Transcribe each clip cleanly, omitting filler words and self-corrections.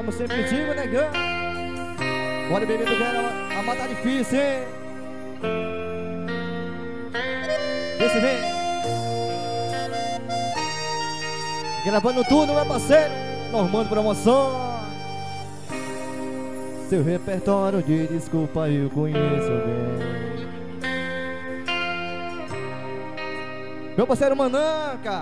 Como sempre digo, negão, bora beber do cara, a mata difícil, hein? Vê se vem. Gravando tudo, meu parceiro Normando Promoção. Seu repertório de desculpa eu conheço bem. Meu parceiro Mananca.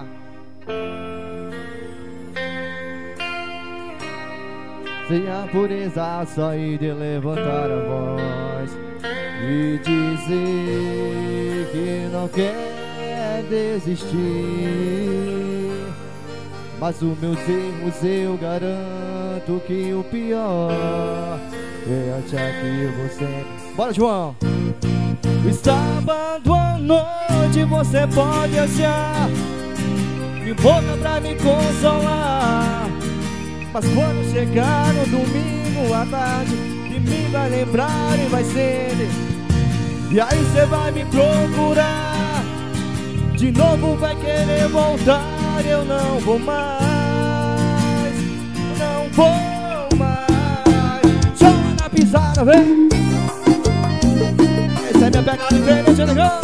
Se a pureza sair de levantar a voz e dizer que não quer desistir, mas os meus erros eu garanto que o pior é achar que eu vou sempre. Bora, João! O sábado à noite você pode achar que boca pra me consolar, mas quando chegar no domingo à tarde, de mim vai lembrar e vai ser. E aí cê vai me procurar, de novo vai querer voltar. Eu não vou mais, não vou mais. Chama na pisada, vem. Essa é minha pegada diferente, negão.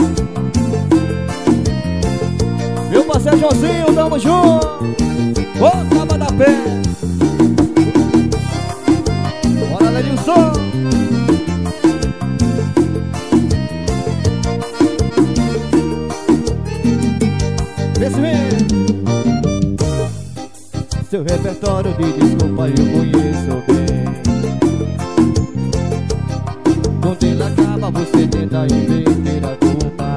Meu parceiro Joãozinho, tamo junto. Ô, tava da pé. Bora, Lenilson. Vê se vem. Seu repertório de desculpa eu conheço bem. Quando ele acaba você tenta inverter a culpa.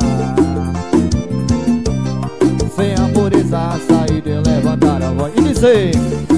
Sem a pureza sair de levantar a voz e dizer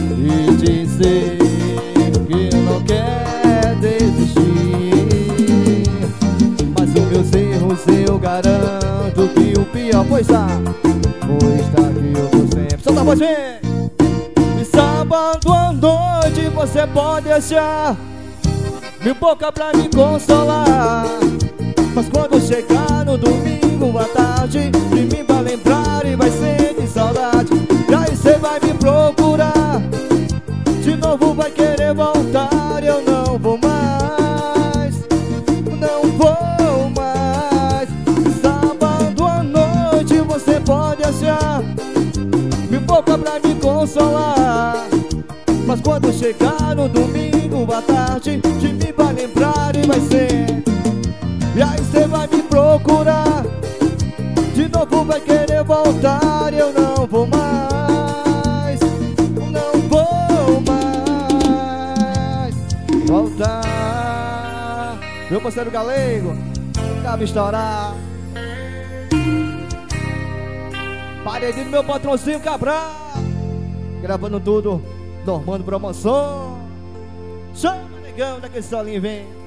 que não quer desistir, mas os meus erros eu garanto que o pior pois tá que eu vou sempre. Solta a voz, vem! E sábado à noite você pode achar mil boca pra me consolar, mas quando chegar no domingo à tarde, de mim vai lembrar e vai sentir saudade. E aí cê vai me procurar, de novo vai querer voltar. Eu não vou mais, não vou mais. Sábado à noite você pode achar mil boca pra me consolar, mas quando chegar no domingo à tarde, de mim vai lembrar e vai ser. E aí cê vai me procurar, de novo vai querer voltar. Eu não vou mais, não vou mais voltar. Meu parceiro Galego, acaba estourar. Paredinho do meu patrocínio Cabral, gravando tudo, Normando Promoção. Chama, negão, daquele solinho, vem.